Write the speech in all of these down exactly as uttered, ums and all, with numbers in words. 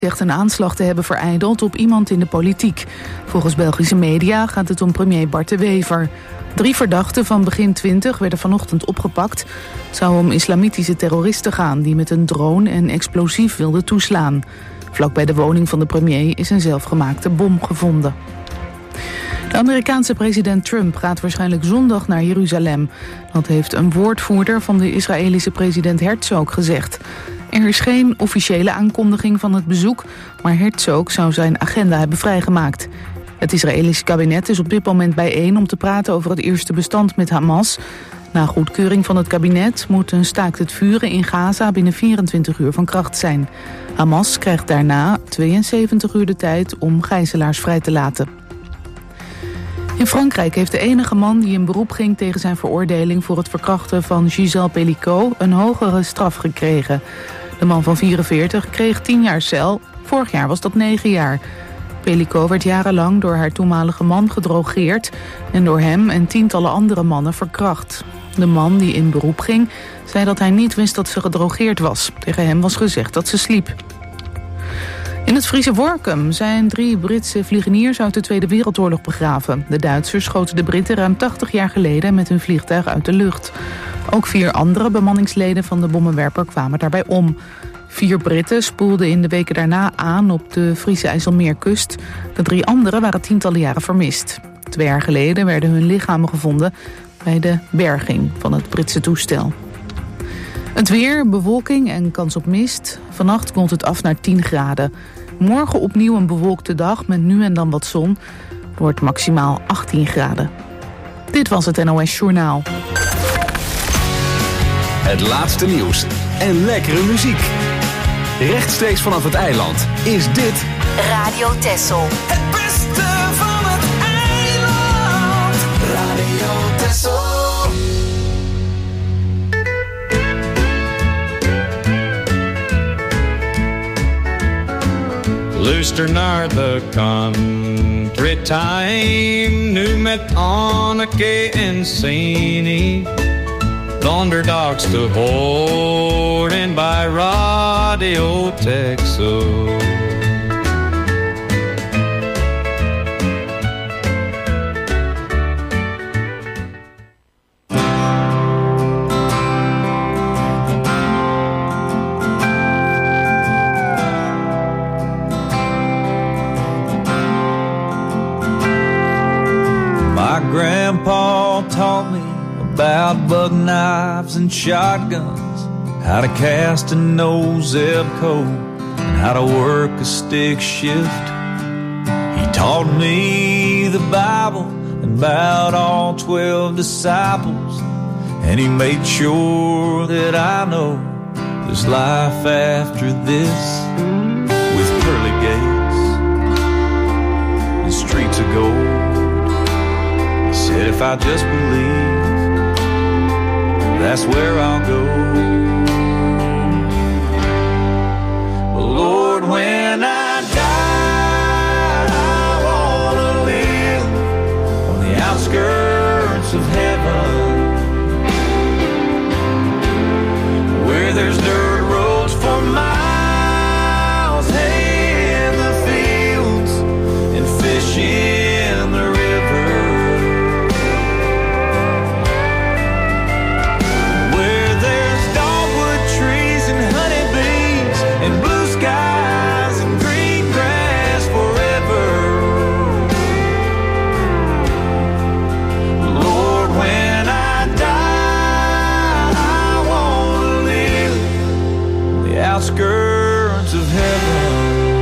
zegt een aanslag te hebben verijdeld op iemand in de politiek. Volgens Belgische media gaat het om premier Bart de Wever. Drie verdachten van begin twintig werden vanochtend opgepakt. Het zou om islamitische terroristen gaan die met een drone een explosief wilden toeslaan. Vlak bij de woning van de premier is een zelfgemaakte bom gevonden. De Amerikaanse president Trump gaat waarschijnlijk zondag naar Jeruzalem. Dat heeft een woordvoerder van de Israëlische president Herzog gezegd. Er is geen officiële aankondiging van het bezoek, maar Herzog zou zijn agenda hebben vrijgemaakt. Het Israëlische kabinet is op dit moment bijeen om te praten over het eerste bestand met Hamas. Na goedkeuring van het kabinet moet een staakt het vuren in Gaza binnen vierentwintig uur van kracht zijn. Hamas krijgt daarna tweeënzeventig uur de tijd om gijzelaars vrij te laten. In Frankrijk heeft de enige man die in beroep ging tegen zijn veroordeling voor het verkrachten van Gisèle Pelicot een hogere straf gekregen. De man van vierenveertig kreeg tien jaar cel, vorig jaar was dat negen jaar. Pelicot werd jarenlang door haar toenmalige man gedrogeerd en door hem en tientallen andere mannen verkracht. De man die in beroep ging, zei dat hij niet wist dat ze gedrogeerd was. Tegen hem was gezegd dat ze sliep. In het Friese Workum zijn drie Britse vliegeniers uit de Tweede Wereldoorlog begraven. De Duitsers schoten de Britten ruim tachtig jaar geleden met hun vliegtuig uit de lucht. Ook vier andere bemanningsleden van de bommenwerper kwamen daarbij om. Vier Britten spoelden in de weken daarna aan op de Friese IJsselmeerkust. De drie anderen waren tientallen jaren vermist. Twee jaar geleden werden hun lichamen gevonden bij de berging van het Britse toestel. Het weer, bewolking en kans op mist. Vannacht koelt het af naar tien graden. Morgen opnieuw een bewolkte dag met nu en dan wat zon. Het wordt maximaal achttien graden. Dit was het N O S Journaal. Het laatste nieuws en lekkere muziek. Rechtstreeks vanaf het eiland is dit Radio Texel. Het beste van het eiland. Radio Texel. Luister naar de country time, nu met Anneke en Sini. Thunderdogs te horen bij Radio Texel. Grandpa taught me about buck knives and shotguns, how to cast a no zip code, and how to work a stick shift. He taught me the Bible and about all twelve disciples, and he made sure that I know there's life after this, with pearly gates and streets of gold. Said if I just believe, that's where I'll go. But Lord, when I die, I wanna live on the outskirts of heaven, where there's dirt roads for miles, hay in the fields, and fish in the river. Outskirts of heaven.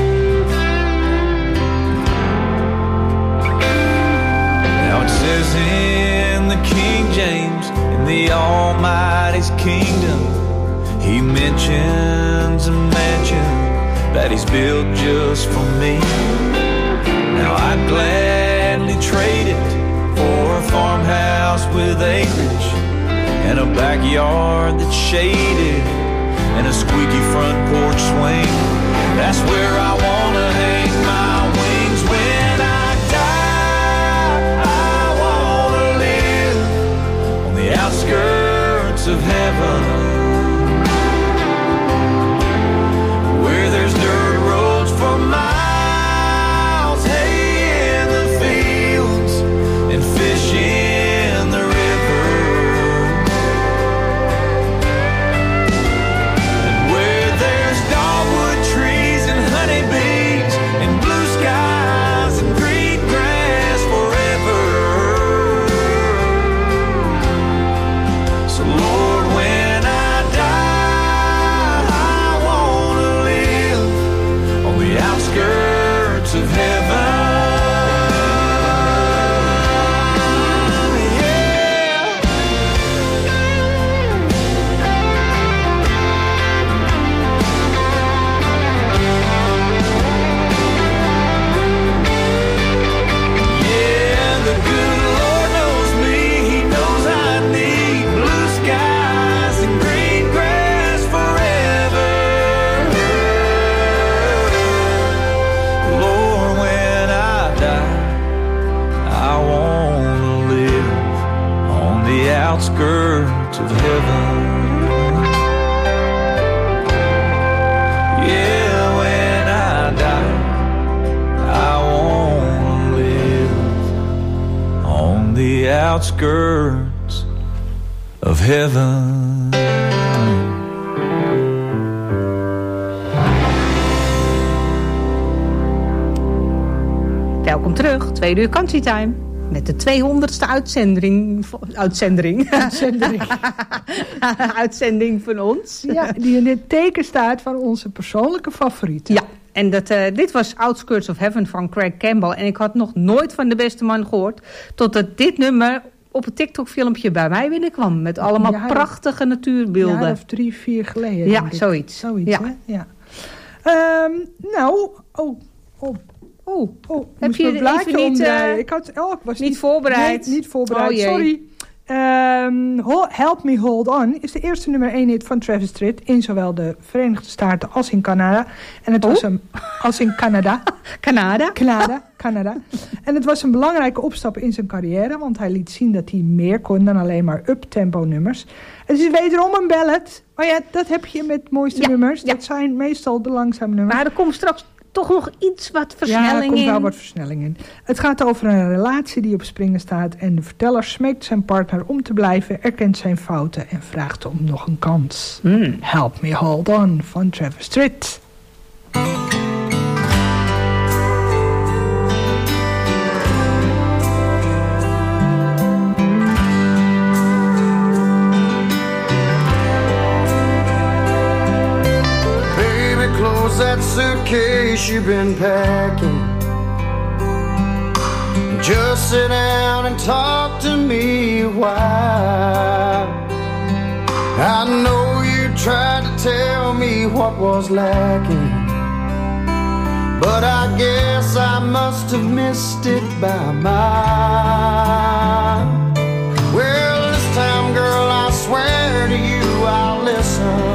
Now it says in the King James, in the Almighty's kingdom, he mentions a mansion that he's built just for me. Now I'd gladly trade it for a farmhouse with acreage and a backyard that's shaded and a squeaky front porch swing. That's where I wanna hang my wings when I die. I wanna live on the outskirts of heaven, where there's dirt roads of heaven. Yeah, when I die, I wanna live on the outskirts of heaven. Welkom terug, tweede uur Country Time. Met de tweehonderdste uitzending. Uitzending. Uitzending. Uitzending van ons. Ja, die in het teken staat van onze persoonlijke favorieten. Ja, en dat, uh, dit was Outskirts of Heaven van Craig Campbell. En ik had nog nooit van de beste man gehoord. Totdat dit nummer op een TikTok-filmpje bij mij binnenkwam. Met allemaal ja, prachtige natuurbeelden. Een jaar of drie, vier geleden. Ja, zoiets. Zoiets, ja. hè? Ja. Um, nou, oh, oh. Oh, oh heb je even niet, uh, ik had, oh, ik was niet, niet voorbereid? Nee, niet voorbereid, oh, sorry. Um, Help Me Hold On is de eerste nummer één hit van Travis Tritt in zowel de Verenigde Staten als in Canada. En het oh? was een, als in Canada. Canada? Canada, Canada. En het was een belangrijke opstap in zijn carrière, want hij liet zien dat hij meer kon dan alleen maar up-tempo nummers. Het is wederom een ballad. Maar ja, dat heb je met mooiste ja, nummers. Ja. Dat zijn meestal de langzame nummers. Maar er komt straks toch nog iets wat versnelling in. Ja, er komt wel wat versnelling in. Het gaat over een relatie die op springen staat. En de verteller smeekt zijn partner om te blijven, erkent zijn fouten en vraagt om nog een kans. Mm. Help Me Hold On van Travis Tritt. That suitcase you've been packing, just sit down and talk to me a while. I know you tried to tell me what was lacking, but I guess I must have missed it by mile. Well, this time, girl, I swear to you I'll listen.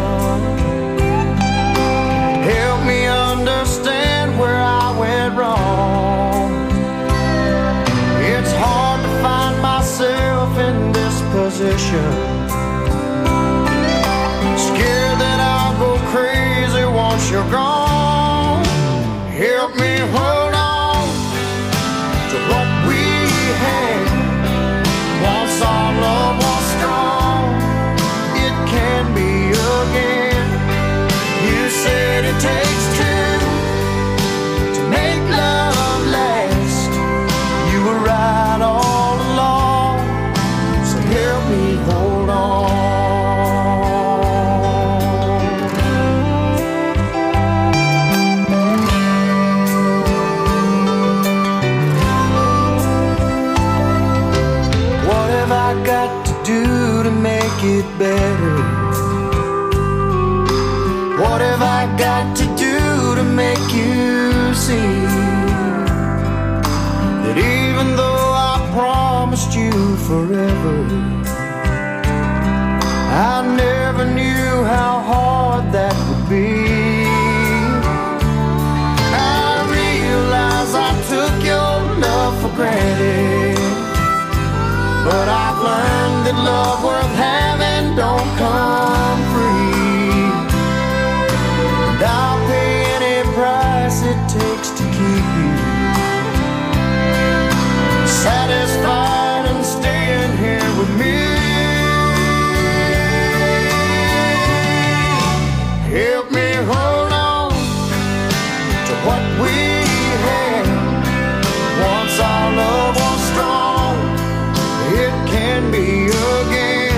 Help me understand where I went wrong. It's hard to find myself in this position, scared that I'll go crazy once you're gone. Help me hold on to what we had. Once our love was strong, it can be again. You said it takes two to make love last. You were right all along, so help me hold on. What have I got to do to make it better? What have I got to do to make you see that even though I promised you forever, I never knew how hard that would be. I realize I took your love for granted, but I've learned that love worth having don't come free. I'll pay any price it takes to keep you satisfied and staying here with me. Help me hold on to what we had. Once our love was strong, it can be again.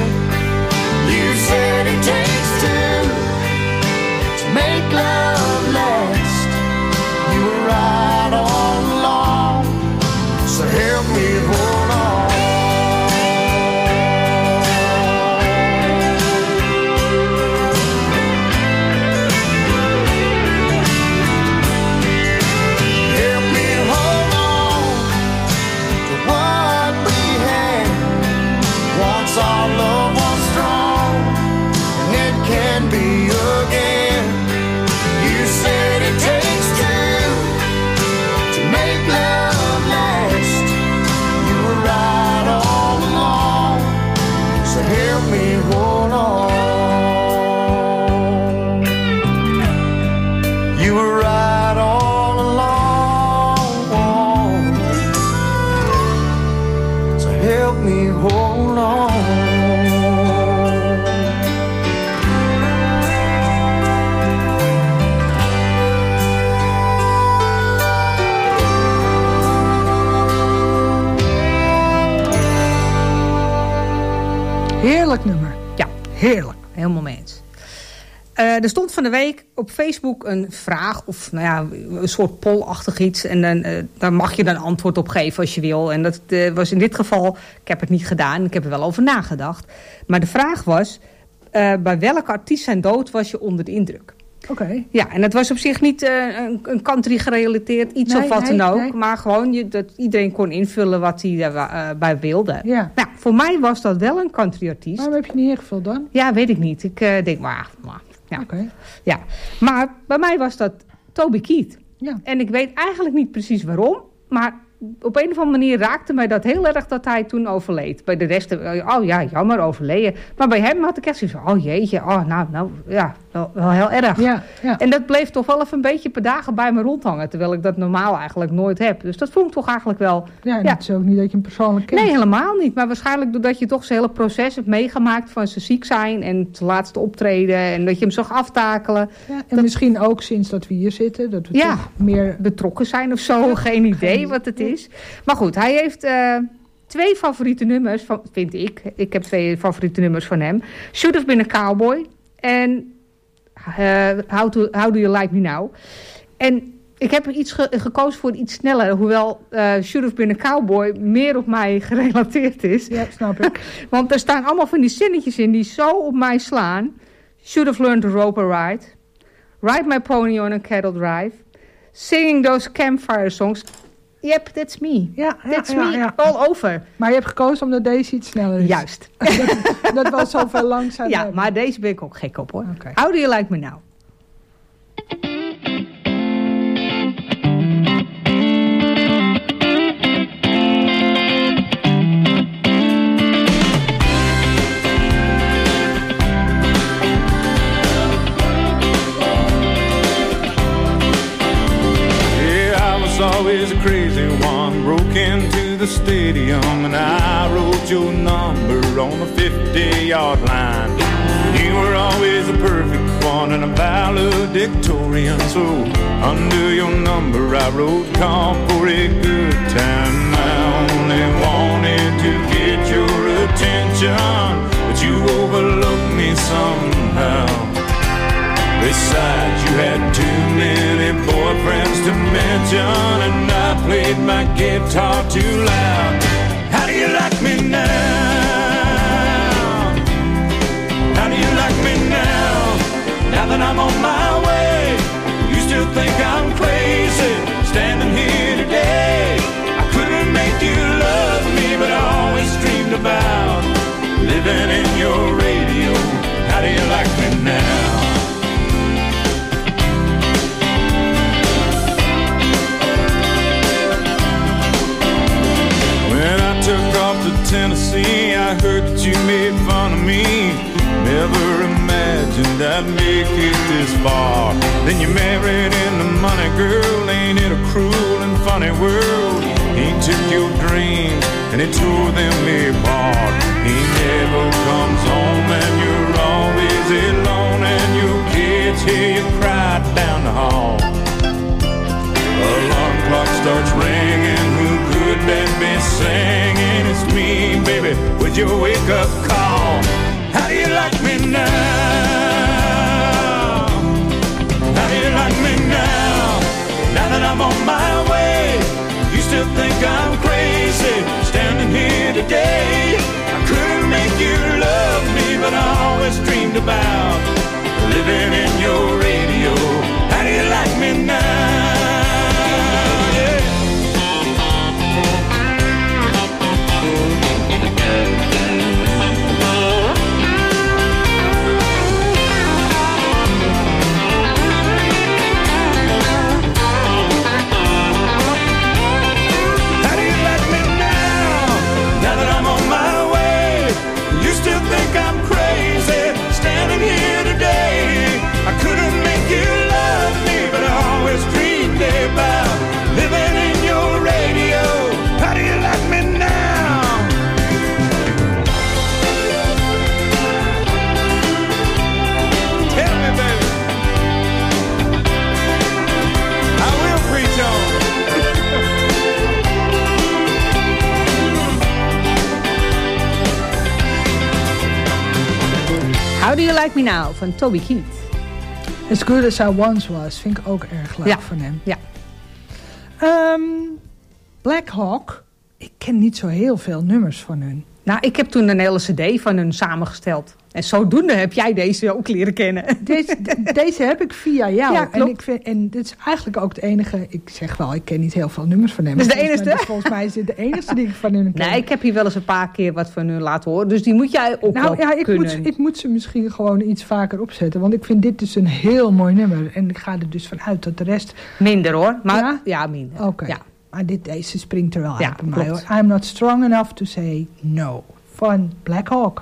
Heerlijk, helemaal mee eens. Uh, er stond van de week op Facebook een vraag of nou ja, een soort pollachtig iets. En dan, uh, daar mag je dan antwoord op geven als je wil. En dat uh, was in dit geval, ik heb het niet gedaan, ik heb er wel over nagedacht. Maar de vraag was, uh, bij welke artiest zijn dood was je onder de indruk? Oké. Okay. Ja, en het was op zich niet uh, een, een country gerelateerd iets nee, of wat nee, dan ook. Nee. Maar gewoon je, dat iedereen kon invullen wat hij daarbij uh, wilde. Ja. Nou, voor mij was dat wel een country artiest. Waarom heb je niet ingevuld dan? Ja, weet ik niet. Ik uh, denk, maar... maar ja. Okay. ja, maar bij mij was dat Toby Keith. Ja. En ik weet eigenlijk niet precies waarom, maar op een of andere manier raakte mij dat heel erg dat hij toen overleed. Bij de rest, oh ja, jammer, overleden. Maar bij hem had ik echt zoiets van, oh jeetje, oh nou, nou ja, wel, wel heel erg. Ja, ja. En dat bleef toch wel even een beetje per dagen bij me rondhangen, terwijl ik dat normaal eigenlijk nooit heb. Dus dat vond ik toch eigenlijk wel... Ja, en ja. Het is ook niet dat je hem persoonlijk kent. Nee, helemaal niet. Maar waarschijnlijk doordat je toch zijn hele proces hebt meegemaakt van zijn ziek zijn en zijn laatste optreden en dat je hem zag aftakelen. Ja, en dat... misschien ook sinds dat we hier zitten, dat we ja, toch meer betrokken zijn of zo, ja, geen idee geen... wat het is. Maar goed, hij heeft uh, twee favoriete nummers, van, vind ik. Ik heb twee favoriete nummers van hem. Should Have Been a Cowboy en uh, How, to, How Do You Like Me Now. En ik heb iets ge- gekozen voor iets sneller, hoewel uh, Should Have Been a Cowboy meer op mij gerelateerd is. Ja, snap ik. Want er staan allemaal van die zinnetjes in die zo op mij slaan. Should have learned to rope a ride. Ride my pony on a cattle drive. Singing those campfire songs. Yep, that's me. Ja, ja, that's ja, me, ja. all over. Maar je hebt gekozen omdat deze iets sneller is. Juist. dat, dat was zoveel langzaam. Ja, maar deze ben ik ook gek op hoor. Okay. How do you like me now? Always a crazy one, broke into the stadium and I wrote your number on the fifty-yard line. You were always the perfect one and a valedictorian, so under your number I wrote call for a good time. I only wanted to get your attention, but you overlooked me somehow. Besides, you had too many boyfriends to mention, and I played my guitar too loud. How do you like me now? How do you like me now? Now that I'm on my way, you still think I'm crazy, standing here today. I couldn't make you love me, but I always dreamed about living in your radio. How do you like me now? Took off to Tennessee, I heard that you made fun of me. Never imagined I'd make it this far. Then you married into money, girl. Ain't it a cruel and funny world? He took your dreams and he tore them apart. He never comes home and you're always alone, and your kids hear you cry down the hall. Alarm clock starts ringing, who could that be singing? It's me, baby, with your wake-up call. How do you like me now? How do you like me now? Now that I'm on my way, you still think I'm crazy, standing here today. I couldn't make you love me, but I always dreamed about living in your radio. How do you like me now? Think I'm crazy, standing here today. I couldn't make Do You Like Me Now van Toby Keith. As Good As I Once Was vind ik ook erg leuk Ja. van hem. Ja. Um, Black Hawk. Ik ken niet zo heel veel nummers van hun. Nou, ik heb toen een hele cd van hun samengesteld. En zodoende heb jij deze ook leren kennen. Deze, de- deze heb ik via jou. Ja, klopt. en, ik vind, en dit is eigenlijk ook het enige... Ik zeg wel, ik ken niet heel veel nummers van hem. Dat is de Volgens mij- enigste? Volgens mij is dit de enige die ik van hun ken. Nee, ik heb hier wel eens een paar keer wat van hun laten horen. Dus die moet jij ook Nou wel ja, ik kunnen. moet, ik moet ze misschien gewoon iets vaker opzetten. Want ik vind dit dus een heel mooi nummer. En ik ga er dus vanuit dat de rest... Minder hoor. Maar Ja? ja, minder. Oké. Ja. Maar dit, deze springt er wel Ja, uit bij mij klopt. hoor. I'm not strong enough to say no. Van Black Hawk.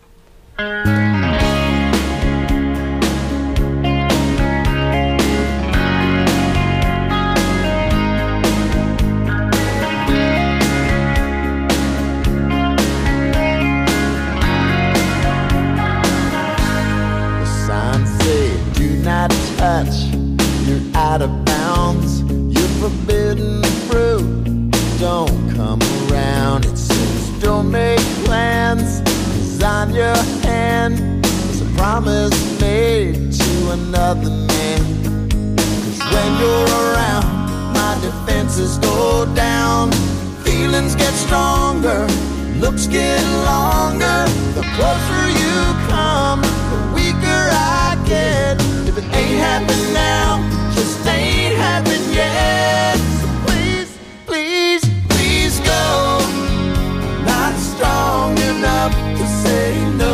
The signs say do not touch, you're out of bounds, you're forbidden fruit, don't come around. It says don't make plans, 'cause on your hand is a promise made to another man. 'Cause when you're around, my defenses go down, feelings get stronger, looks get longer. The closer you come, the weaker I get. If it ain't happened now, just ain't happened yet. So please, please, please go. Not strong enough to say no.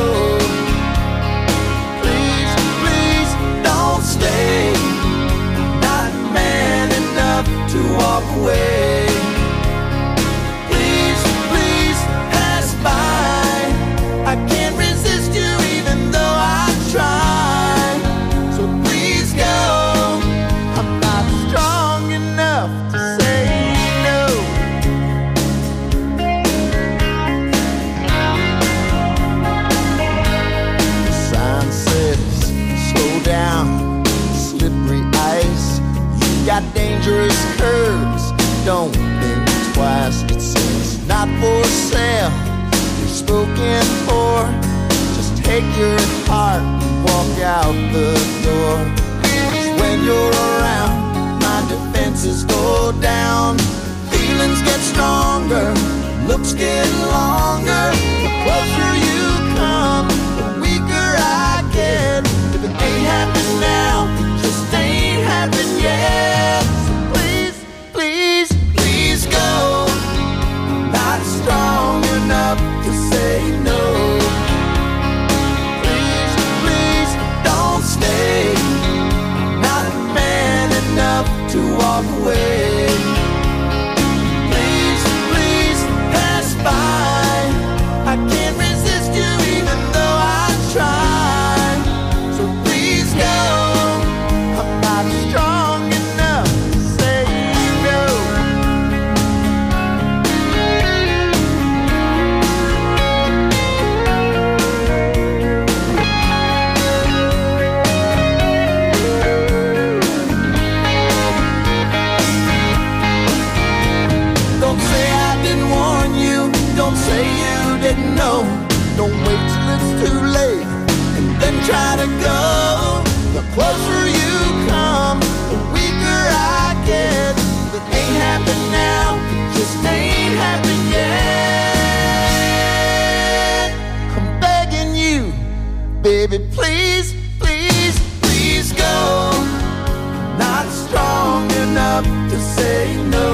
Please, please don't stay. Not man enough to walk away. Please, please pass by. I can't resist you even though I try. So please go. I'm not strong enough to say no. The sign says slow down, slippery ice. You got dangerous curves, don't think twice. It says not for sale, you're spoken for. Just take your heart and walk out the door. 'Cause when you're around, my defenses go down, feelings get stronger, looks get longer. The closer you come, the weaker I get. If it ain't happened now, just ain't happened yet. So please, please, please go. Not strong enough to say no. Please, please don't stay. Not man enough to walk away. Please, please pass by. I can't resist you even though I try. So please go. I'm not strong enough to say no. Don't say I didn't warn you. Don't say you didn't know. Don't wait till it's too late and then try to go. The closer you come, the weaker I get. If it ain't happened now, it just ain't happened yet. I'm begging you, baby, please, please, please go. Not strong enough to say no.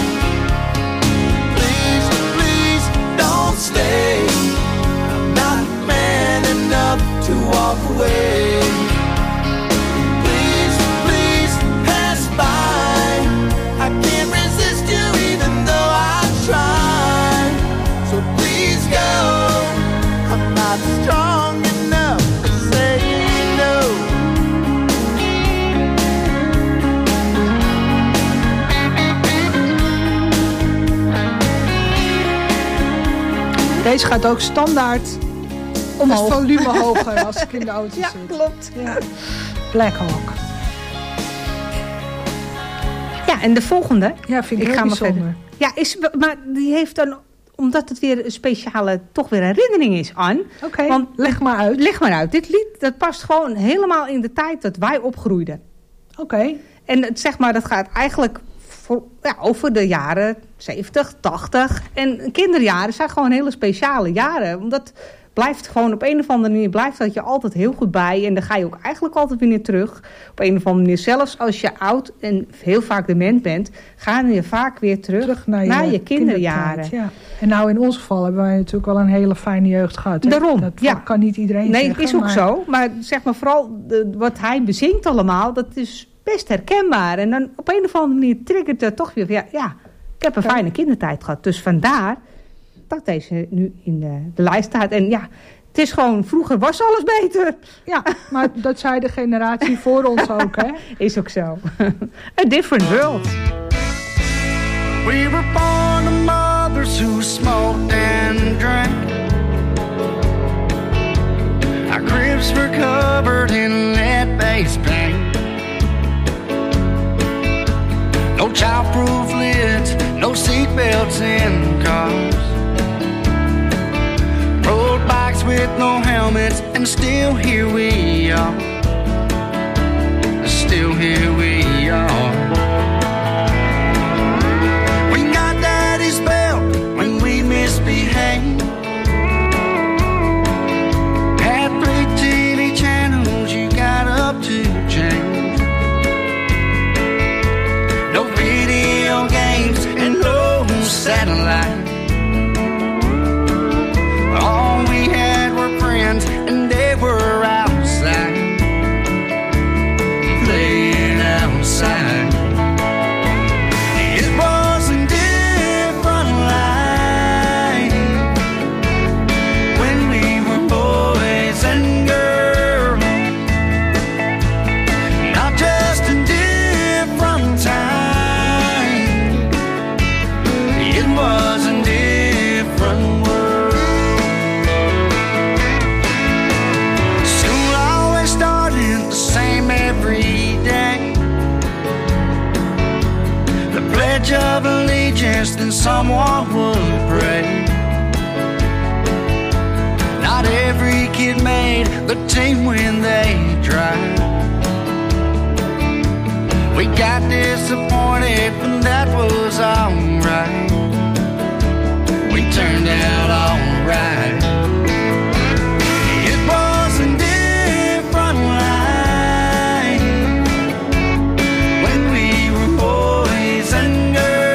Please, please don't stay. Not man enough to walk away. Please, please pass by. I can't resist you even though I try. So please go. I'm not strong enough to say no. Deze gaat ook standaard Omhoog. het volume hoger als ik in de auto Ja, zit. klopt. Ja. Black Hawk. Ja, en de volgende. Ja, vind ik, Ik heel ga maar bijzonder. verder. Ja, is, maar die heeft dan omdat het weer een speciale, toch weer herinnering is, Ann. Oké, okay, leg maar uit. Leg maar uit. Dit lied, dat past gewoon helemaal in de tijd dat wij opgroeiden. Oké. Okay. En het, zeg maar, dat gaat eigenlijk voor, ja, over de jaren zeventig, tachtig. En kinderjaren zijn gewoon hele speciale jaren. Omdat blijft gewoon op een of andere manier blijft dat je altijd heel goed bij. En dan ga je ook eigenlijk altijd weer terug. Op een of andere manier, zelfs als je oud en heel vaak dement bent, ga je vaak weer terug, terug naar je, naar je kinderjaren. Ja. En nou, in ons geval hebben wij natuurlijk wel een hele fijne jeugd gehad. Hè? Daarom, dat ja. kan niet iedereen nee, zeggen. Nee, is ook maar... zo. Maar zeg maar vooral de, wat hij bezingt allemaal, dat is best herkenbaar. En dan op een of andere manier triggert het toch weer. Ja, ja ik heb een ja. fijne kindertijd gehad. Dus vandaar dat deze nu in de, de lijst staat. En ja, het is gewoon, vroeger was alles beter. Ja, maar dat zei de generatie voor ons ook, hè? Is ook zo. A different world. We were born to mothers who smoked and drank. Our cribs were covered in lead-based paint. No childproof lids, no seatbelts in cars. Road bikes with no helmets, and still here we are. Still here we are. We got daddy's belt when we misbehaved. Had three T V channels, you got up to change. No video games and no satellite. All we had were friends, and they were outside, playing outside. It was a different life when we were boys and girls. Not just a different time, it was a different world. Of allegiance, then someone would pray. Not every kid made the team when they tried. We got disappointed, but that was alright. We turned out alright. It was a different life when we were boys and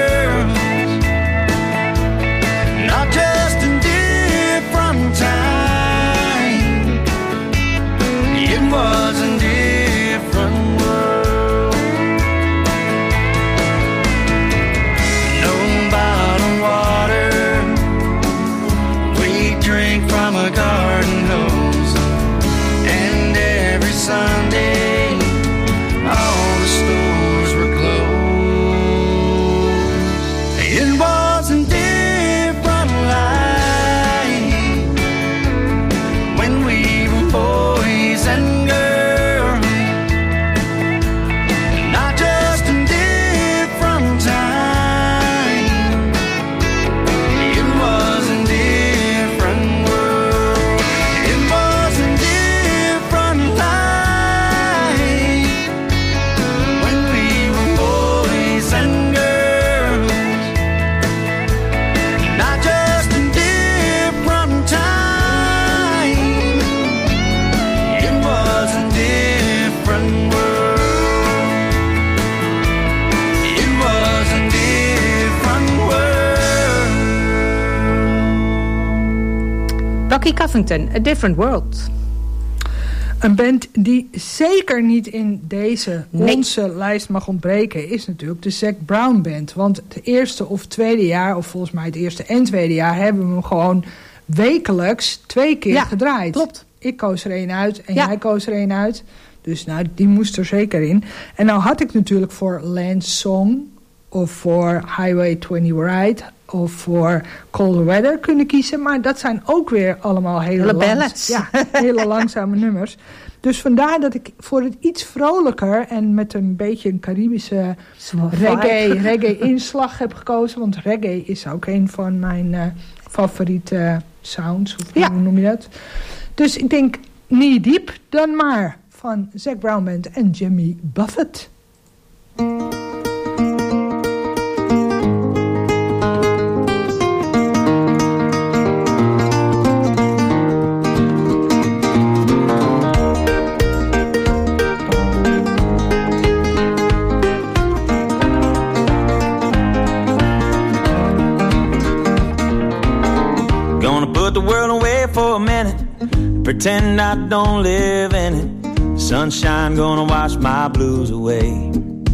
Sunday, all the stores were closed. It was a different life when we were boys and girls. Not just a different time, it was a different world. It was a different life. Bucky Covington, A Different World. Een band die zeker niet in deze nee. onze lijst mag ontbreken is natuurlijk de Zac Brown Band. Want het eerste of tweede jaar, of volgens mij het eerste en tweede jaar, hebben we hem gewoon wekelijks twee keer ja, gedraaid. Klopt. Ik koos er één uit en ja. jij koos er één uit. Dus nou, die moest er zeker in. En nou had ik natuurlijk voor Lance Song of voor Highway twintig Ride of voor Colder Weather kunnen kiezen. Maar dat zijn ook weer allemaal hele, hele langs, ballads. Ja, hele langzame nummers. Dus vandaar dat ik voor het iets vrolijker en met een beetje een Caribische reggae, reggae inslag heb gekozen. Want reggae is ook een van mijn uh, favoriete sounds. Of Ja. hoe noem je dat? Dus ik denk Knee Deep dan maar. Van Zac Brown Band en Jimmy Buffett. Pretend I don't live in it. Sunshine gonna wash my blues away.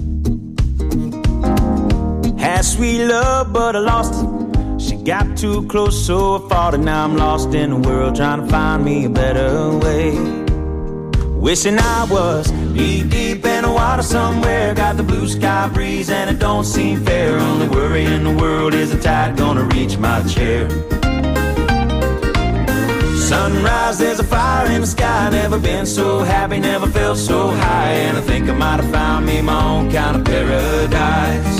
Had sweet love, but I lost it. She got too close, so I fought it. Now I'm lost in the world, trying to find me a better way. Wishing I was knee deep in the water somewhere. Got the blue sky breeze and it don't seem fair. Only worry in the world is the tide gonna reach my chair. Sunrise, there's a fire in the sky. Never been so happy, never felt so high. And I think I might have found me my own kind of paradise.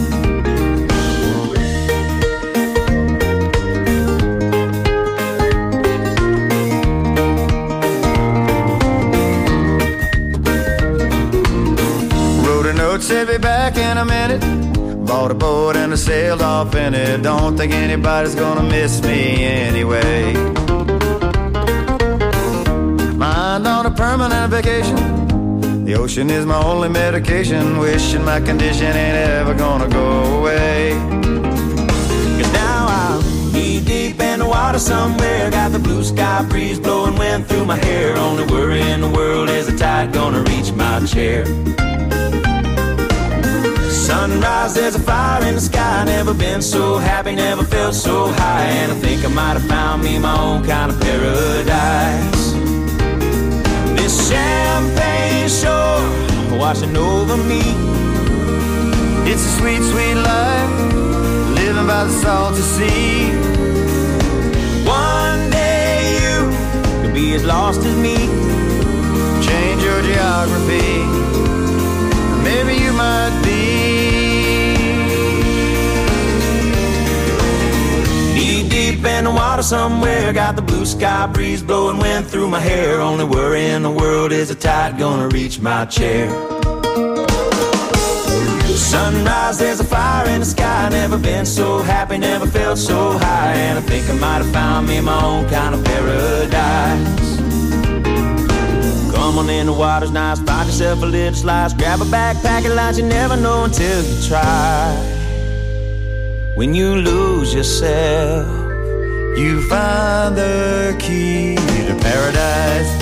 Wrote a note, said be back in a minute. Bought a boat and I sailed off in it. Don't think anybody's gonna miss me anyway. Mind on a permanent vacation. The ocean is my only medication. Wishing my condition ain't ever gonna go away. Cause now I'm knee deep in the water somewhere. Got the blue sky breeze blowing wind through my hair. Only worry in the world is the tide gonna reach my chair. Sunrise, there's a fire in the sky. Never been so happy, never felt so high. And I think I might have found me my own kind of paradise. This champagne shore washing over me. It's a sweet, sweet life, living by the salty sea. One day you could be as lost as me. Change your geography, maybe you might be. Knee deep in the water somewhere. Got the blue sky breeze blowing wind through my hair. Only worry in the world is the tide gonna reach my chair. Sunrise, there's a fire in the sky. Never been so happy, never felt so high. And I think I might have found me my own kind of paradise. Come on in, the water's nice. Find yourself a little slice. Grab a backpack and lunch. You never know until you try. When you lose yourself, you find the key to paradise.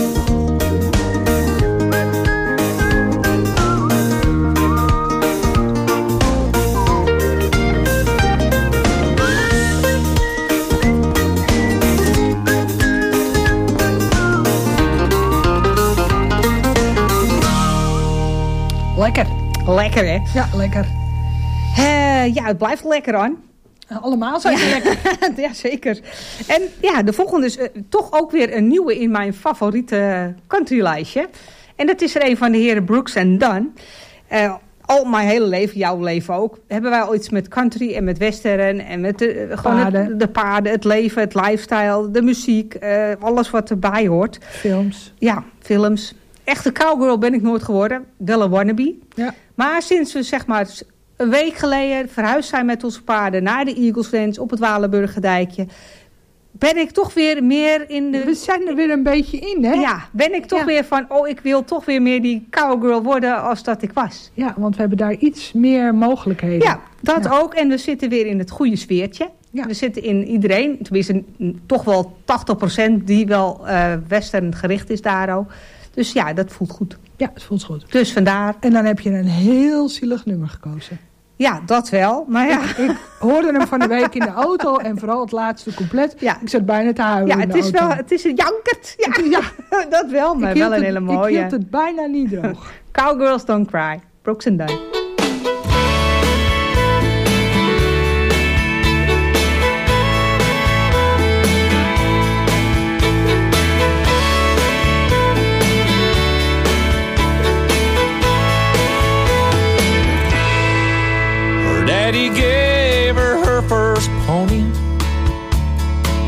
Lekker. Lekker, hè? Ja, lekker. Uh, ja, het blijft lekker aan. Allemaal zijn ze lekker. Ja, zeker. En ja, de volgende is uh, toch ook weer een nieuwe in mijn favoriete countrylijstje. En dat is er een van de heren Brooks and Dunn. Uh, al mijn hele leven, jouw leven ook, hebben wij al iets met country en met western en met de, uh, gewoon paarden. Het, de paarden, het leven, het lifestyle, de muziek, uh, alles wat erbij hoort. Films. Ja, films. Echte cowgirl ben ik nooit geworden. Wel een wannabe. Ja. Maar sinds we zeg maar een week geleden verhuisd zijn met onze paarden naar de Eagles Ranch op het Walenburgerdijkje, ben ik toch weer meer in de... We zijn er weer een beetje in, hè? Ja, ben ik toch Ja. weer van, oh, ik wil toch weer meer die cowgirl worden als dat ik was. Ja, want we hebben daar iets meer mogelijkheden. Ja, dat Ja. ook. En we zitten weer in het goede sfeertje. Ja. We zitten in iedereen, tenminste n- toch wel tachtig procent die wel uh, western gericht is daar ook. Dus ja, dat voelt goed. Ja, het voelt goed. Dus vandaar, En dan heb je een heel zielig nummer gekozen. ja, dat wel. Maar ja, Ik hoorde hem van de week in de auto en vooral het laatste couplet. Ja. Ik zat bijna te huilen ja in het de is auto. wel, het is een jankert. Ja, Ja. dat wel, maar Ik hield wel een het- hele Ik mooie. hield het bijna niet droog. Cowgirls Don't Cry, Brooks and Dunn. Her daddy gave her her first pony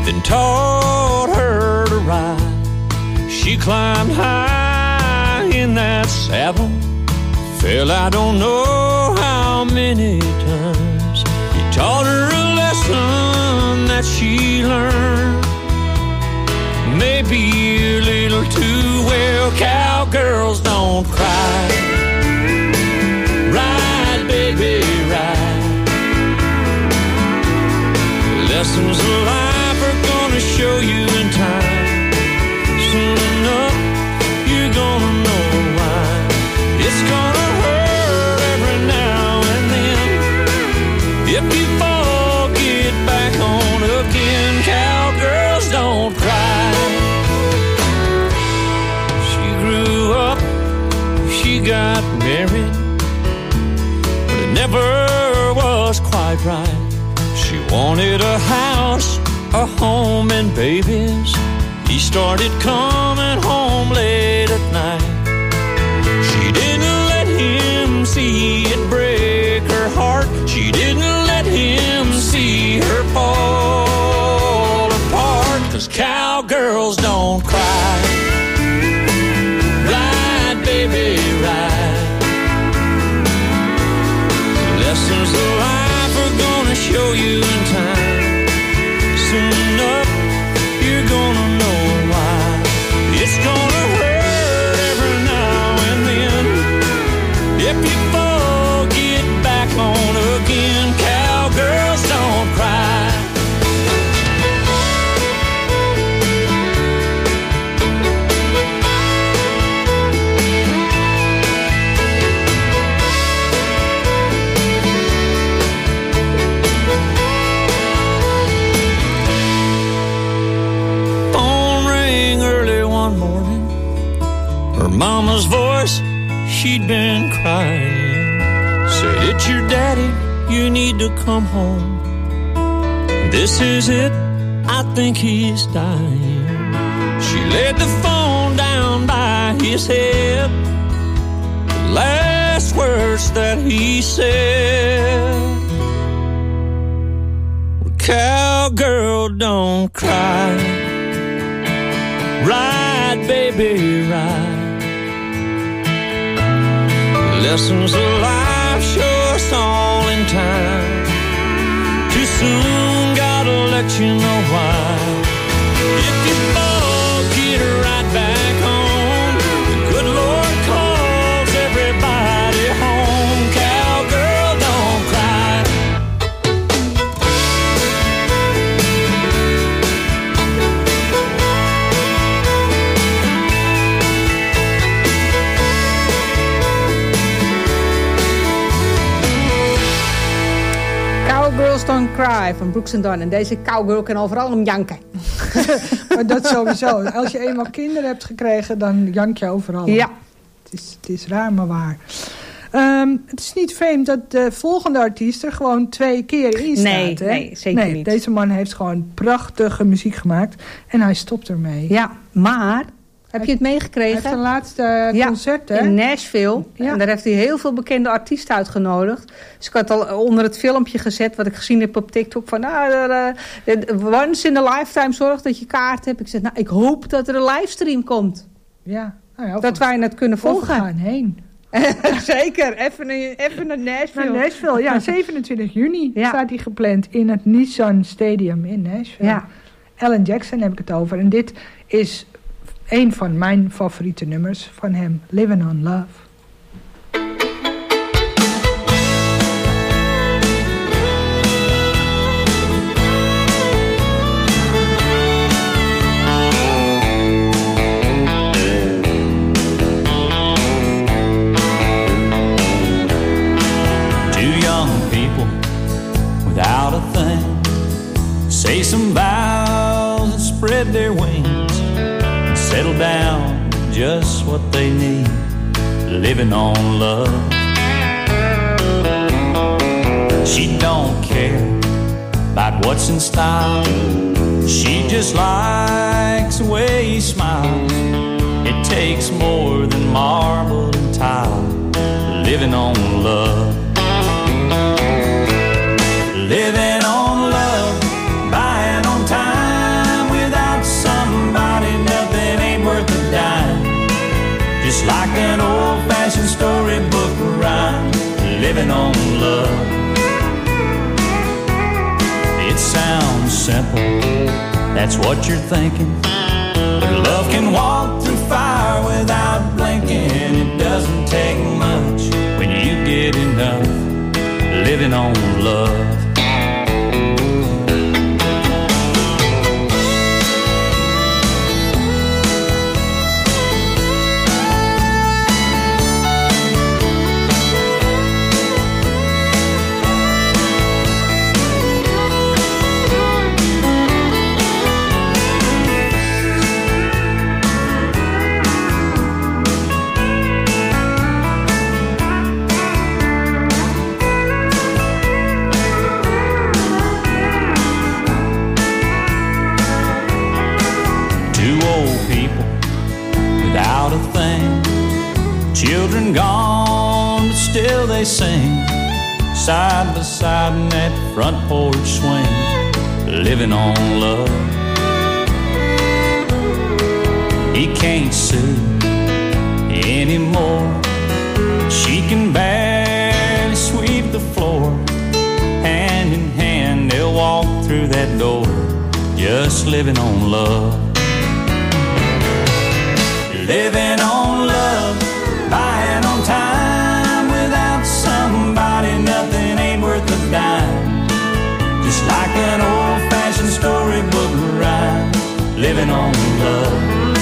then taught her to ride. She climbed high in that saddle, fell I don't know how many times. He taught her a lesson that she learned, maybe a little too well. Cowgirls don't cry. Ride, baby, ride. Lessons of life are gonna show you in time. Soon enough, you're gonna know why. It's gonna hurt every now and then. If you fall, get back on again. Cowgirls don't cry. She grew up, she got married, but it never was quite right. She wanted a house, a home, and babies. He started coming home late at night. She didn't let him see it break her heart. She didn't let him see her fall apart. 'Cause cowgirls don't cry. Ride, baby, ride. Lessons of life are gonna show you in time. Soon enough, you're gonna know why. It's gonna hurt every now and then. If you fall, get back on again. Cowgirls don't cry. Mama's voice, she'd been crying, said, "It's your daddy, you need to come home. This is it, I think he's dying." She laid the phone down by his head. The last words that he said, "Cowgirl, don't cry. Ride, baby, ride. Lessons of life show us all in time. Too soon, gotta let you know why. If you fall, get right back home. The good Lord calls everybody home. Cowgirl, don't cry. Cowgirls Don't Cry van Brooks and Dunn. En deze cowgirl kan overal om janken. Maar dat sowieso. Als je eenmaal kinderen hebt gekregen, dan jank je overal. Ja. Het is, het is raar, maar waar. Um, het is niet vreemd dat de volgende artiest er gewoon twee keer in staat. Nee, hè? nee zeker nee, niet. Deze man heeft gewoon prachtige muziek gemaakt. En hij stopt ermee. Ja, maar... Heb je het meegekregen? Hij heeft een laatste ja, concert, hè? in Nashville. Ja. En daar heeft hij heel veel bekende artiesten uitgenodigd. Dus ik had al onder het filmpje gezet wat ik gezien heb op TikTok. Van, nou, uh, uh, once in a lifetime zorg dat je kaart hebt. Ik zeg, nou, ik hoop dat er een livestream komt. Ja. Nou ja, dat wij het kunnen volgen. We gaan heen. Zeker, even, even naar Nashville. Naar Nashville, ja. zevenentwintig juni ja. staat hij gepland in het Nissan Stadium in Nashville. Ja. Alan Jackson heb ik het over. En dit is een van mijn favoriete nummers van hem. Living on Love. Without a thing, say some vows and spread their wings and settle down just what they need, living on love. She don't care about what's in style, she just likes the way he smiles. It takes more than marble and tile, living on love. Living on love, buying on time, simple, that's what you're thinking. But love can walk through fire without blinking. It doesn't take much when you get enough living on love. Children gone, but still they sing, side by side in that front porch swing, living on love. He can't sue anymore. She can barely sweep the floor. Hand in hand they'll walk through that door, just living on love. Living on love, buying on time. Without somebody, nothing ain't worth a dime. Just like an old-fashioned storybook rhyme, living on love.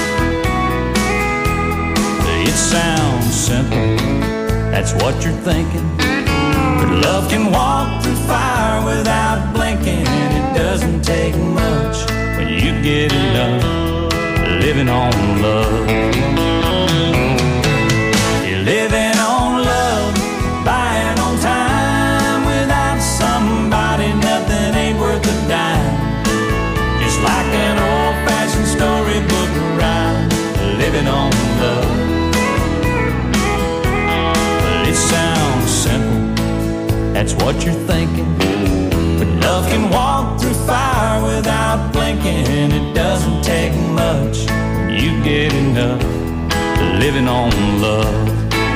It sounds simple, that's what you're thinking. But love can walk through fire without blinking. It doesn't take much when you get enough living on love. Living on love, buying on time. Without somebody, nothing ain't worth a dime. Just like an old-fashioned storybook rhyme, living on love. Well, it sounds simple, that's what you're thinking. But love can walk through fire without blinking. It doesn't take much when you get enough living on love.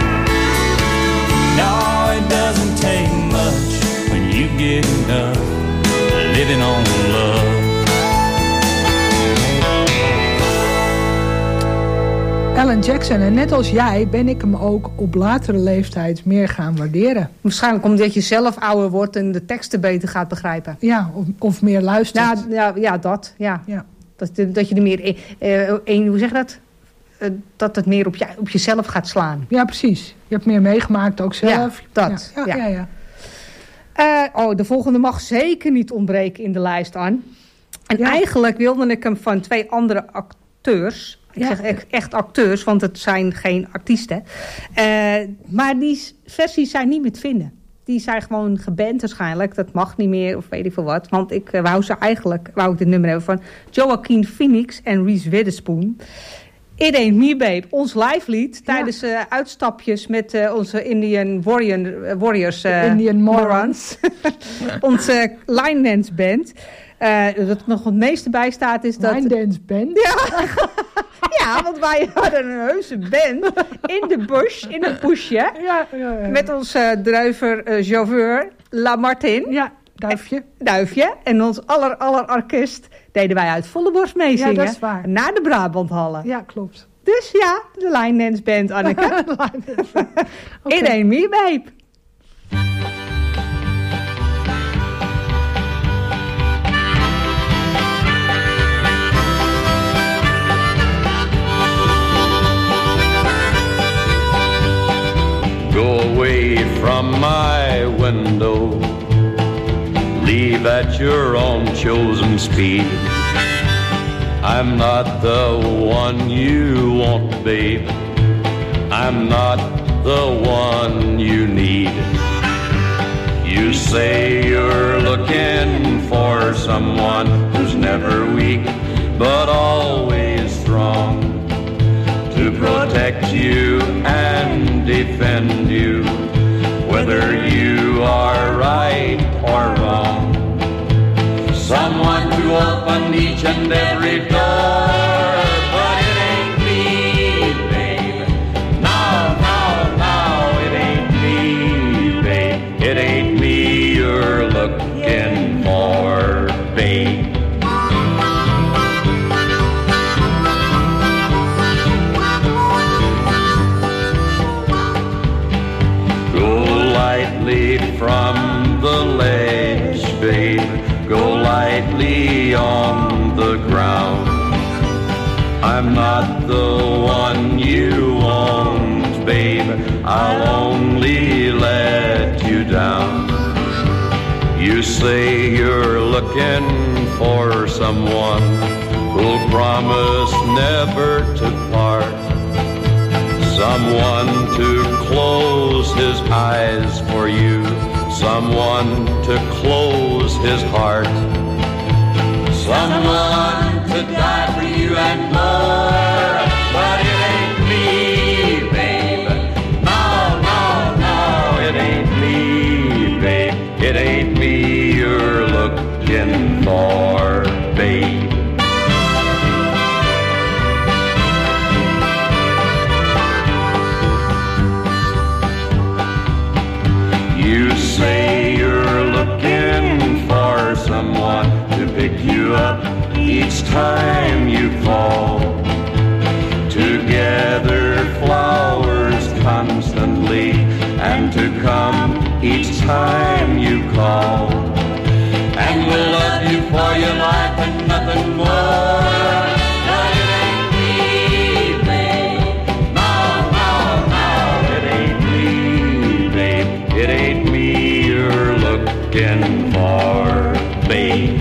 No, it doesn't take much when you get enough living on love. Alan Jackson, en net als jij ben ik hem ook op latere leeftijd meer gaan waarderen. Waarschijnlijk omdat je zelf ouder wordt en de teksten beter gaat begrijpen. Ja, of, of meer luistert. Ja, ja, ja dat. Ja. Ja. Dat, dat je er meer... Uh, een, hoe zeg je dat? Uh, dat het meer op, je, op jezelf gaat slaan. Ja, precies. Je hebt meer meegemaakt ook zelf. Ja, dat. Ja, ja, ja. ja, ja. Uh, oh, de volgende mag zeker niet ontbreken in de lijst, Ann. En ja. eigenlijk wilde ik hem van twee andere acteurs... Ik ja. zeg echt, echt acteurs, want het zijn geen artiesten. Uh, maar die versies zijn niet meer te vinden. Die zijn gewoon geband waarschijnlijk. Dat mag niet meer of weet ik veel wat. Want ik uh, wou ze eigenlijk, wou ik dit nummer hebben van Joaquin Phoenix en Reese Witherspoon. It Ain't Me Babe, ons live lied. Ja. Tijdens uh, uitstapjes met uh, onze Indian Warrior, uh, Warriors. Uh, Indian Morons. onze line dance band. Uh, dat er nog het meeste bij staat is dat... Line dance band? Ja. Ja, want wij hadden een heuse band in de bush, in een bushje. Ja, ja, ja. Met onze uh, druiver, uh, chauffeur, Lamartin. Ja, Duifje. En, Duifje. En ons aller, aller orkest deden wij uit volle borst meezingen. Ja, dat is waar. Naar de Brabanthallen. Ja, klopt. Dus ja, de line dance band, Anneke. Okay. It Ain't Me Babe. Go away from my window, leave at your own chosen speed. I'm not the one you want, babe. I'm not the one you need. You say you're looking for someone who's never weak, but always strong, to protect you and defend you, whether you are right or wrong. Someone to open each and every door, but it ain't me, babe. No, no, no, it ain't me, babe. It ain't me you're looking for, babe. ground. I'm not the one you want, babe. I'll only let you down. You say you're looking for someone who'll promise never to part. Someone to close his eyes for you. Someone to close his heart. Someone to die for you and more. But it ain't me, babe. No, no, no, it ain't me, babe. It ain't me you're looking for, babe. You say you're looking for someone to pick you up each time you fall. To gather flowers constantly and to come each time you call. And we'll love you for your life and nothing more. But it ain't me, babe. No, no, no, it ain't me, babe. It ain't me you're looking for, babe.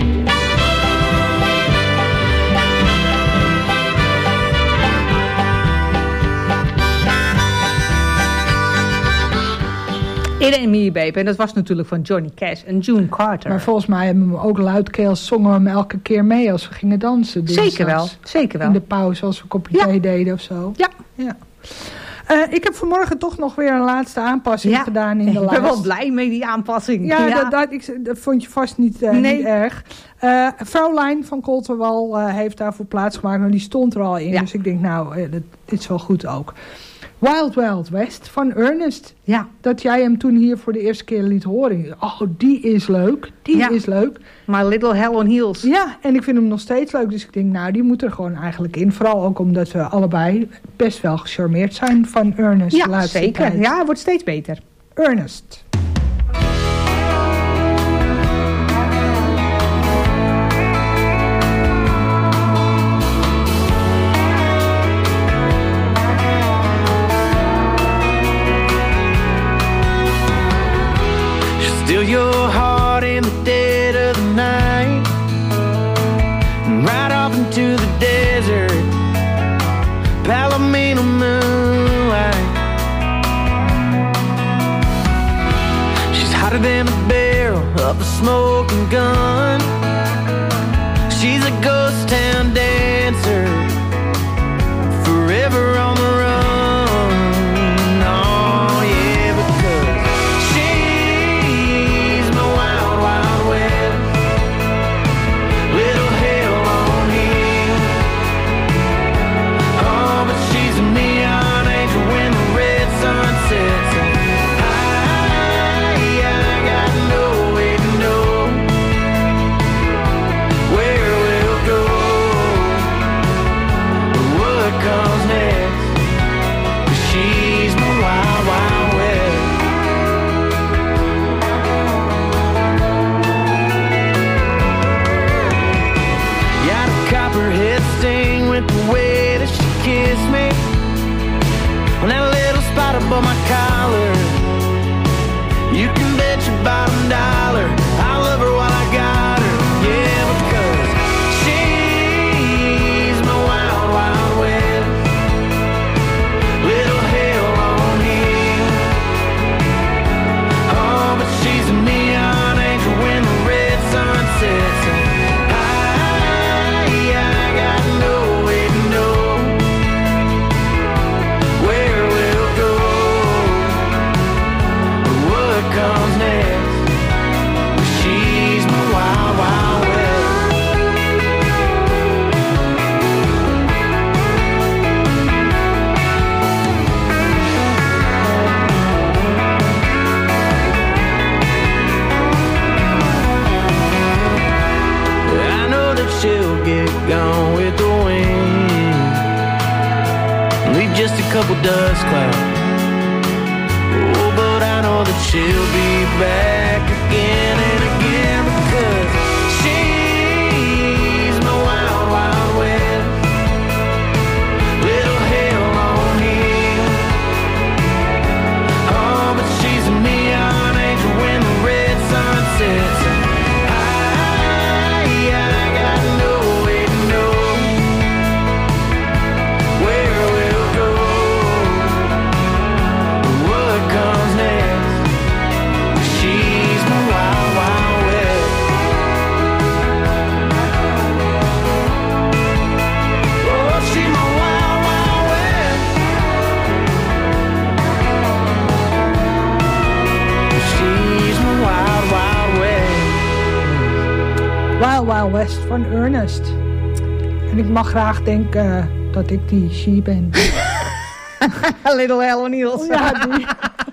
It Ain't Me, Babe. En dat was natuurlijk van Johnny Cash en June Carter. Maar volgens mij hebben we hem ook luidkeels, zongen we hem elke keer mee als we gingen dansen. Zeker wel, zeker wel. In de pauze als we een kopje Ja. thee deden of zo. Ja. ja. Uh, ik heb vanmorgen toch nog weer een laatste aanpassing Ja. gedaan in de lijst. Ik ben wel blij met die aanpassing. Ja, Ja. Dat, dat, ik, dat vond je vast niet, uh, Nee. niet erg. Uh, Fraulein van Colterwal uh, heeft daarvoor plaatsgemaakt. Maar die stond er al in. Ja. Dus ik denk, nou, uh, dat, dit is wel goed ook. Wild Wild West van Ernest. Ja. Dat jij hem toen hier voor de eerste keer liet horen. Oh, die is leuk. Die Ja. is leuk. My Little Hell on Heels. Ja, en ik vind hem nog steeds leuk. Dus ik denk, nou, die moet er gewoon eigenlijk in. Vooral ook omdat we allebei best wel gecharmeerd zijn van Ernest. de Ja, laatste zeker. tijd. Ja, het wordt steeds beter. Ernest. Steal your heart in the dead of the night and ride off into the desert, Palomino moonlight. She's hotter than a barrel of a smoking gun. She's a ghost town dancer, forever on the run. Oh yeah, because she's my wild, wild west, little hell on heels. Oh, but she's a neon angel when the red sun sets. And I, I got no way to know where we'll go, or what comes next. 'Cause she's my wild, wild west. Got a copperhead sting with the way that she kissed me on that little spot above my collar. You can bet your bottom dollar I love her while I got her. Yeah, because she's my wild, wild west, little hell on heels. Oh, but she's a neon angel when the red sun sets. And I, I got no way to know where we'll go, or what comes next. She's my wild, wild west. I know that she'll get gone with the wind, leave just a couple dust clouds. Oh, but I know that she'll be back again and again, because she's my wild, Wild Wild West van Ernest. En ik mag graag denken uh, dat ik die She ben. Little Helen Niels. Ja, die.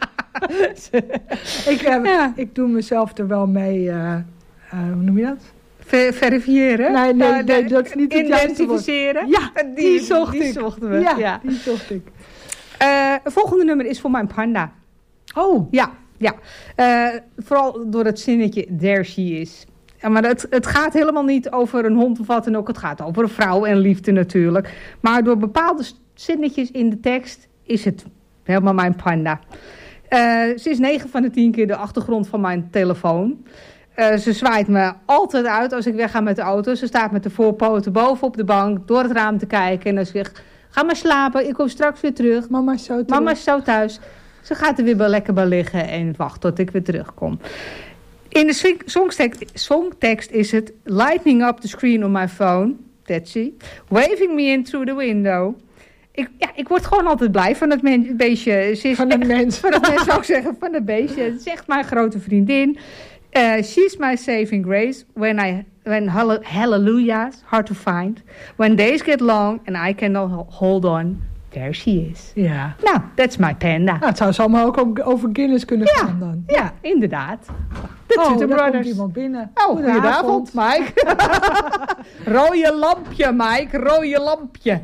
ik, uh, ja. ik doe mezelf er wel mee, uh, uh, hoe noem je dat? Ver, verifiëren? Nee, nee, nee, nee, dat is niet het identificeren? Ja, die, die, zocht die ik. zochten we. Ja, ja. die zocht ik. Uh, het volgende nummer is voor mijn panda. Oh. Ja, ja. Uh, vooral door het zinnetje There She Is. Ja, maar het, het gaat helemaal niet over een hond of wat dan ook. Het gaat over een vrouw en liefde natuurlijk. Maar door bepaalde zinnetjes in de tekst is het helemaal mijn panda. Uh, ze is negen van de tien keer de achtergrond van mijn telefoon. Uh, ze zwaait me altijd uit als ik wegga met de auto. Ze staat met de voorpoten boven op de bank door het raam te kijken. En dan zegt, ga maar slapen, ik kom straks weer terug. Mama is zo terug. Mama is zo thuis. Ze gaat er weer wel lekker bij liggen en wacht tot ik weer terugkom. In de songtekst, songtekst is het lightening up the screen on my phone. That's it. Waving me in through the window. Ik, ja, ik word gewoon altijd blij van het men, beestje. Ze is van het mens. Van het mens zou ik zeggen, van het beestje. Het is echt mijn grote vriendin. Uh, she's my saving grace when I when hall- hallelujah's hard to find. When days get long and I cannot hold on, there she is. Ja. Nou, that's my panda. Nou, het zou ze allemaal ook over Guinness kunnen ja, gaan dan. Ja, inderdaad. De oh, Tudor daar Brothers. komt iemand binnen. Oh, goedenavond, Mike. Rode lampje, Mike. Rode lampje.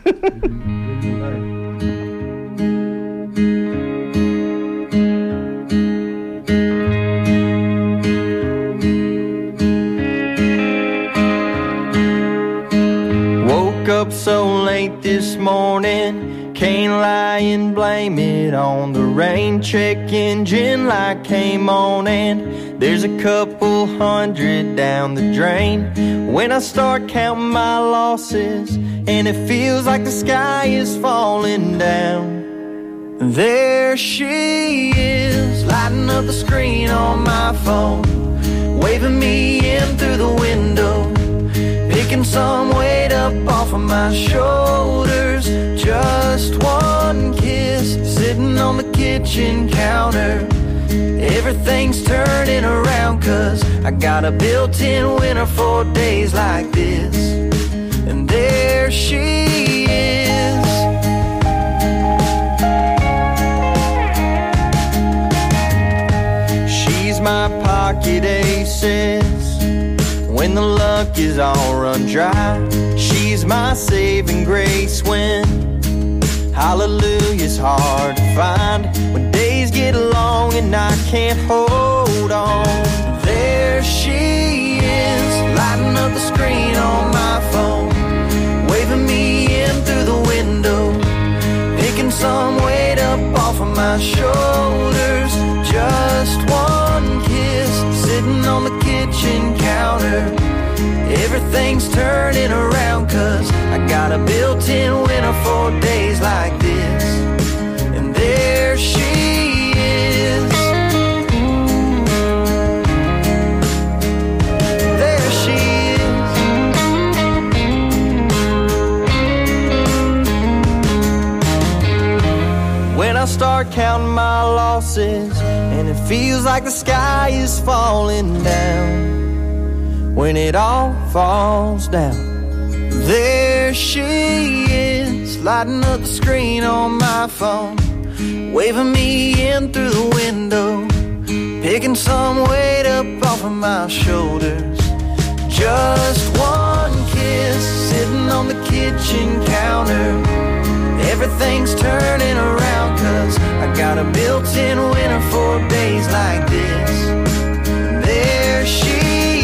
Up so late this morning, can't lie and blame it on the rain. Check engine light came on and there's a couple hundred down the drain. When I start counting my losses and it feels like the sky is falling down, there she is, lighting up the screen on my phone, waving me in through the window, picking some weight up off of my shoulders. Just one kiss, sitting on the kitchen counter. Everything's turning around, cause I got a built-in winner for days like this. And there she is. She's my pocket aces when the luck is all run dry. She's my saving grace when hallelujah's hard to find. When days get long and I can't hold on, there she is, lighting up the screen on my phone, waving me in through the window, picking some weight up off of my shoulders. Just one kiss, sitting on the kitchen counter. Everything's turning around, cause I got a built-in winner for days like this. And there she is. There she is. When I start counting my losses and it feels like the sky is falling down, when it all falls down, there she is, lighting up the screen on my phone, waving me in through the window, picking some weight up off of my shoulders. Just one kiss, sitting on the kitchen counter. Everything's turning around, cause I got a built-in winner for days like this. There she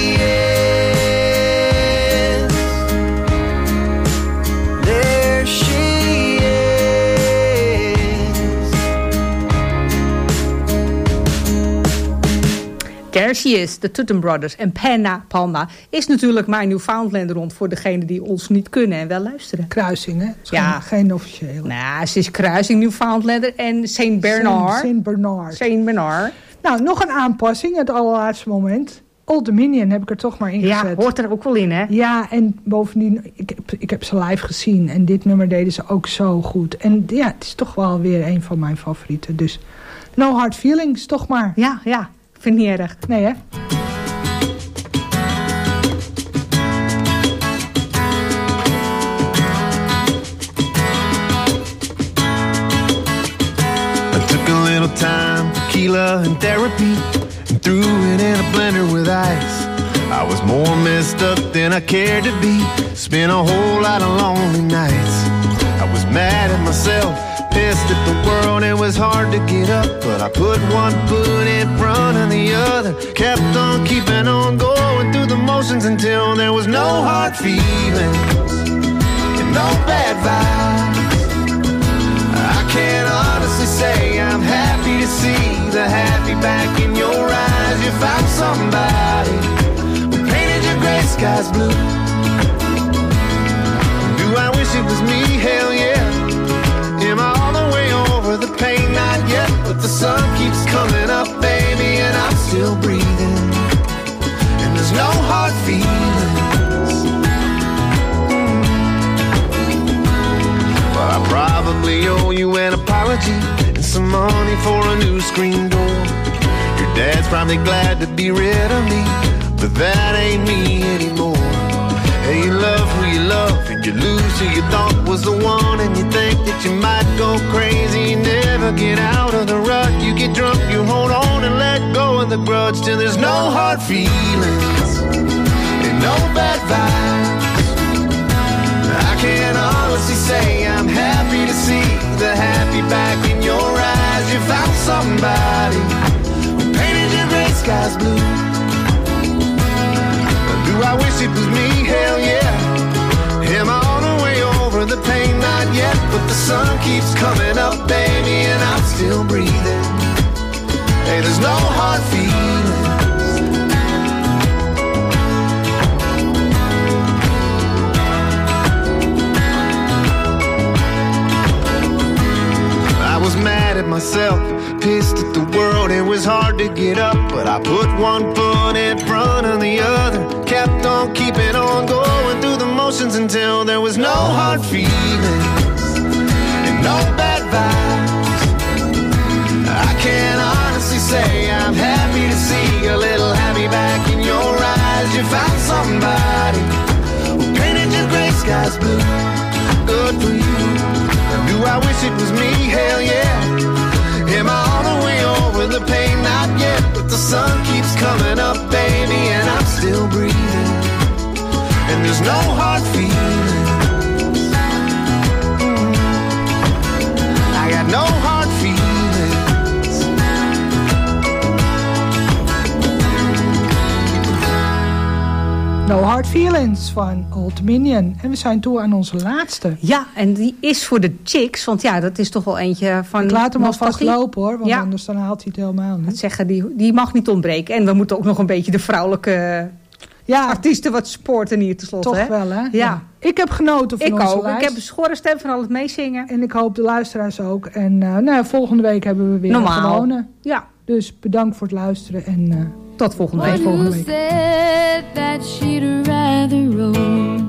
There she is, de Tudor Brothers. En Panda, Panda is natuurlijk mijn Newfoundlander rond voor degenen die ons niet kunnen en wel luisteren. Kruising, hè? Ja. Geen, geen officiële. Nou, ze is kruising Newfoundlander en Saint Bernard. Saint Bernard. Saint Bernard. Nou, nog een aanpassing, het allerlaatste moment. Old Dominion heb ik er toch maar in ja, gezet. Ja, hoort er ook wel in, hè? Ja, en bovendien, ik heb, ik heb ze live gezien. En dit nummer deden ze ook zo goed. En ja, het is toch wel weer een van mijn favorieten. Dus No Hard Feelings, toch maar. Ja, ja. Vind niet erg. Nee, hè? tequila and therapy and threw it in a blender with ice. I was more messed up than I cared to be. Spent a whole lot of lonely nights. I was mad at myself, pissed at the world. It was hard to get up, but I put one foot in front of the other. Kept on keeping on going through the motions until there was no hard feelings and no bad vibes. I can't honestly say I'm happy to see the happy back in your eyes. You found somebody who painted your gray skies blue. Do I wish it was me? Hell yeah. Am I all the way over the pain? Not yet, but the sun keeps coming up, baby, and I'm still breathing. And there's no hard feelings. Mm. Well, I probably owe you an apology and some money for a new screen door. Your dad's probably glad to be rid of me, but that ain't me anymore. Hey, you love who you love, and you lose who you thought was the one, and you think that you might go crazy. You never get out of the rut. You get drunk, you hold on and let go of the grudge till there's no hard feelings and no bad vibes. I can't honestly say I'm happy to see the happy back in your eyes. You found somebody who painted your gray skies blue. Do I wish it was me? Hell yeah. Am I all the way over the pain? Not yet, but the sun keeps coming up, baby, and I'm still breathing. Hey, there's no hard feelings. I was mad at myself, pissed at the world. It was hard to get up, but I put one foot in front of the other. Kept on keeping on going through the motions until there was no hard feelings and no bad vibes. I can't honestly say I'm happy to see a little happy back in your eyes. You found somebody who painted your gray skies blue. Good for you. Do I wish it was me? Hell yeah. Am I all the way over the pain? Not yet, but the sun keeps coming up, baby, and I'm still breathing. And there's no hard feelings. Mm. I got no hard feelings. No Hard Feelings van Old Dominion. En we zijn toe aan onze laatste. Ja, en die is voor de chicks. Want ja, dat is toch wel eentje van... Ik laat hem alvast nostalgie. lopen hoor, want ja. anders dan haalt hij het helemaal niet. Dat zeggen, die, die mag niet ontbreken. En we moeten ook nog een beetje de vrouwelijke ja. artiesten wat supporten hier tenslotte. Toch hè? wel hè? Ja. Ja. Ik heb genoten van ik onze ook. lijst. Ik heb een schorre stem van al het meezingen. En ik hoop de luisteraars ook. En uh, nou, volgende week hebben we weer Normaal. een gewone. Ja. Dus bedankt voor het luisteren en uh, tot volgende week. Volgende week. Said that she'd rather roam.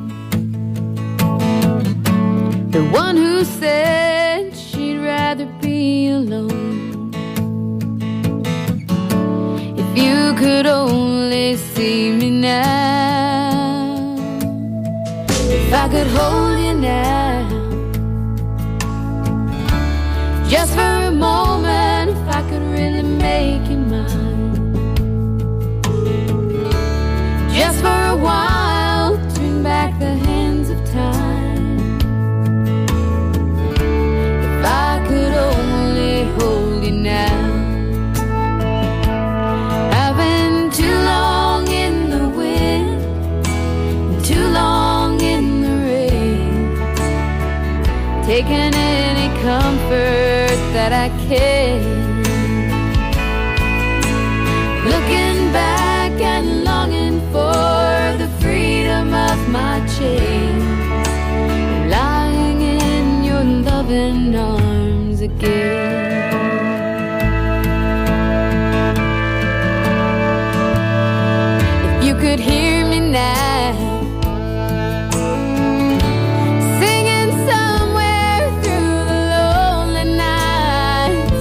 The one who said she'd rather be alone. If you could only see me now. If I could hold you now. Just for a moment, if I could really make you mine. Just for a while, turn back the hands of time. If I could only hold you now. I've been too long in the wind, too long in the rain, taking any comfort that I can. Looking back and longing for the freedom of my chains, lying in your loving arms again. If you could hear me now, singing somewhere through the lonely nights,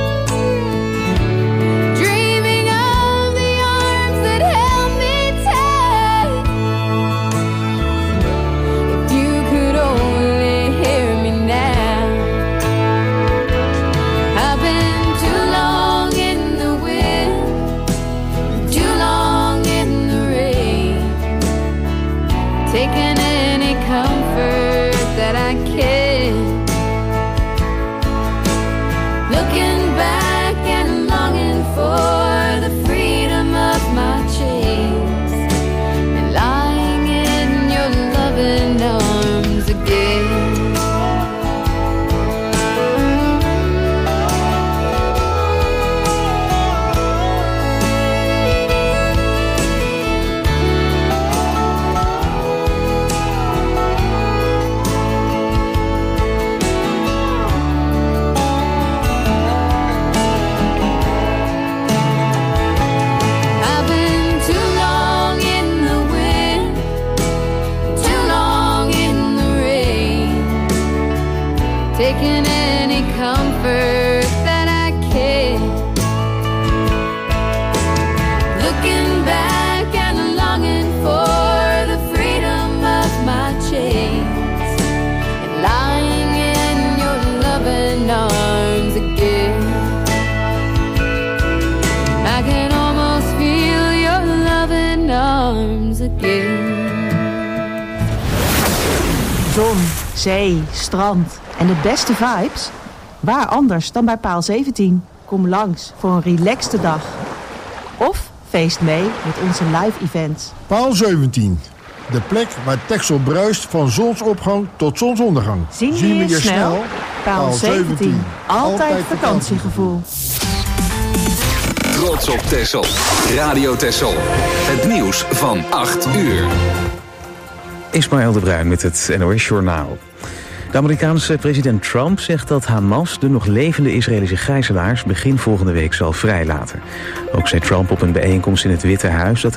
dreaming of the arms that held me tight. If you could only hear me now. I've been too long in again. Zon, zee, strand en de beste vibes? Waar anders dan bij Paal zeventien? Kom langs voor een relaxte dag. Of feest mee met onze live events. Paal zeventien. De plek waar Texel bruist van zonsopgang tot zonsondergang. Zien we je snel? Paal zeventien. Altijd vakantiegevoel. Trots op Texel. Radio Texel. Het nieuws van acht uur. Ismaël de Bruin met het N O S-journaal. De Amerikaanse president Trump zegt dat Hamas de nog levende Israëlische gijzelaars begin volgende week zal vrijlaten. Ook zei Trump op een bijeenkomst in het Witte Huis dat